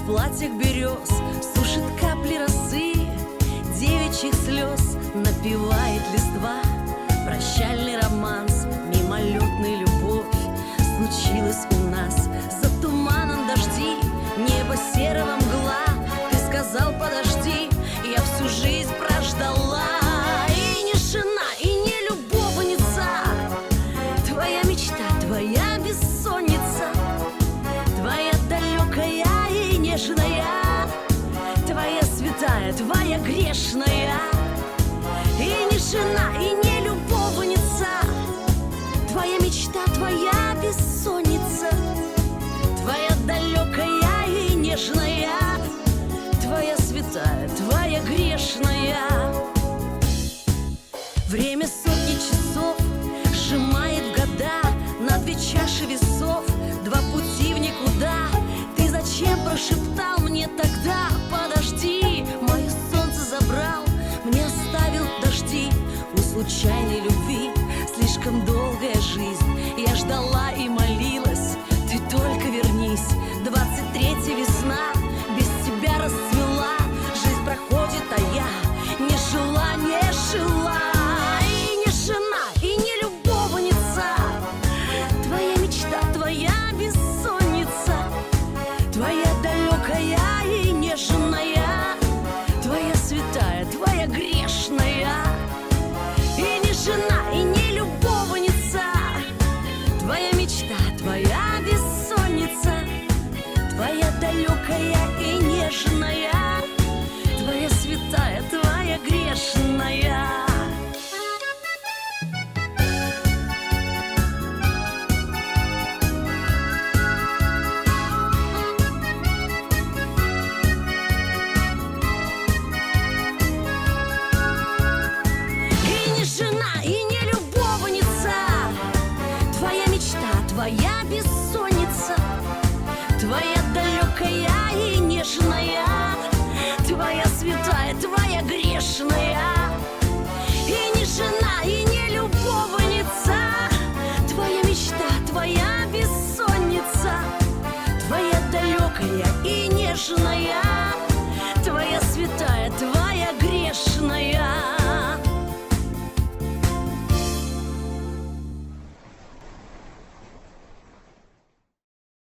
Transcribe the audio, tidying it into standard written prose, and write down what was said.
платьях берез сушит капли росы, девичьих слез напевает листва. Прощальный романс, мимолетная любовь случилась у нас. За туманом дожди, небо серого мгла. Ты сказал подожди, я всю жизнь прождала. И не жена, и не любовница, твоя мечта, твоя бессонница, твоя далекая и нежная, твоя святая, твоя грешная. И не жена, и не любовница, твоя мечта, твоя бессонница, твоя далекая и нежная, твоя святая, твоя грешная. Время сотни часов сжимает в года на две чаши весов, два пути в никуда. Ты зачем прошептал мне тогда подожди? Мое солнце забрал, мне оставил дожди у случайной любви.